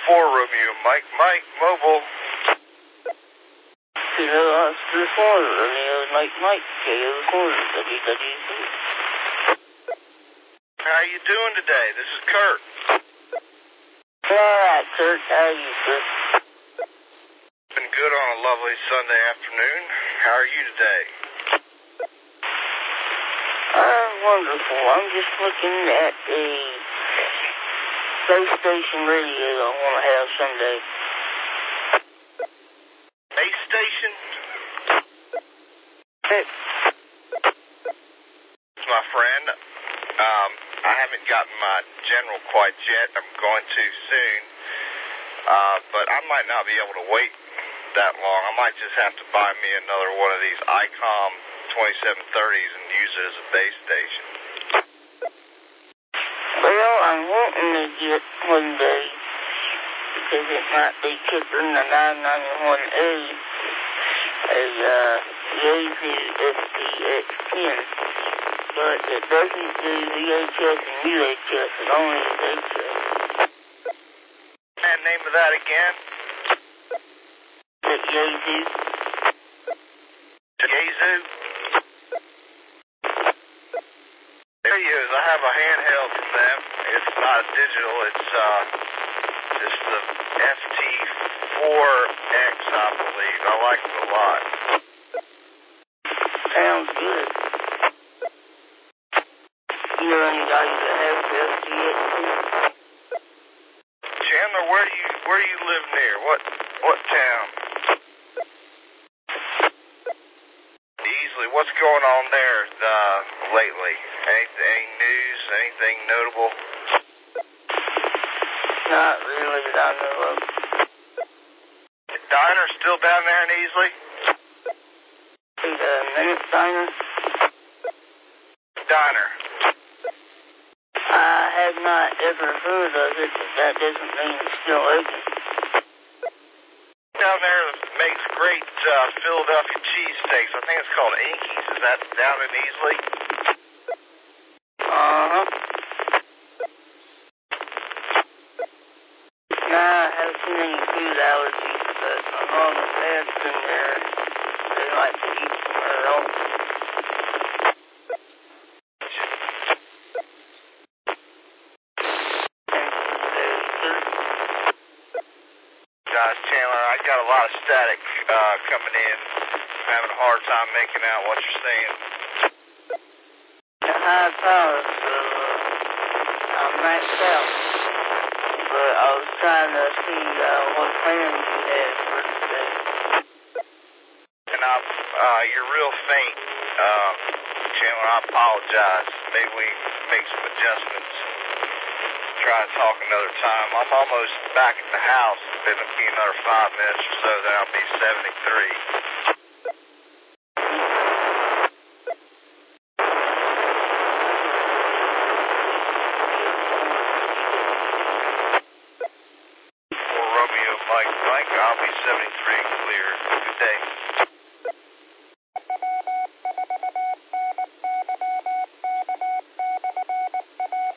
Romeo, Mike, mobile. Kilo Oscar 4, Romeo, Mike, KO Corner, WWC. How you doing today? This is Kurt. Alright, Kurt, how are you, sir? Been good on a lovely Sunday afternoon. How are you today? Wonderful. I'm just looking at the base station radio I want to have someday. Base station? Hey. My friend, I haven't gotten my general quite yet. I'm going to soon. But I might not be able to wait that long. I might just have to buy me another one of these ICOM 2730s and use it as a base station. Well, I'm wanting to get one day, because it might be cheaper than the 991A, a Yaesu SPX10, but it doesn't do VHS and UHS, it only is HS. And name of that again? The Yaesu. Yaesu? There he is. I have a handheld from them. It's not digital. It's just the FT4X, I believe. I like it a lot. Sounds good. You know anybody that has the FTX? Chandler, where do you live near? What town? Easley. What's going on there lately? Any news? Anything notable? Not really that I know of. Diner still down there in Easley? The Minute Diner? Diner. I have not ever heard of it, but that doesn't mean it's still open. Down there makes great Philadelphia cheesesteaks. I think it's called Inky's. Is that down in Easley? Uh-huh. Nah, I have too many food allergies, but my mom and dad's been there. They like to eat somewhere else. Chandler, I got a lot of static coming in. I'm having a hard time making out what you're saying. The high power, so I'm maxed out. But I was trying to see what plans you had for today. And you're real faint, Chandler. I apologize. Maybe we make some adjustments. Try to talk another time. I'm almost back at the house. It'll be another 5 minutes or so, then I'll be 73. For Romeo, Mike, I'll be 73 clear. Good day.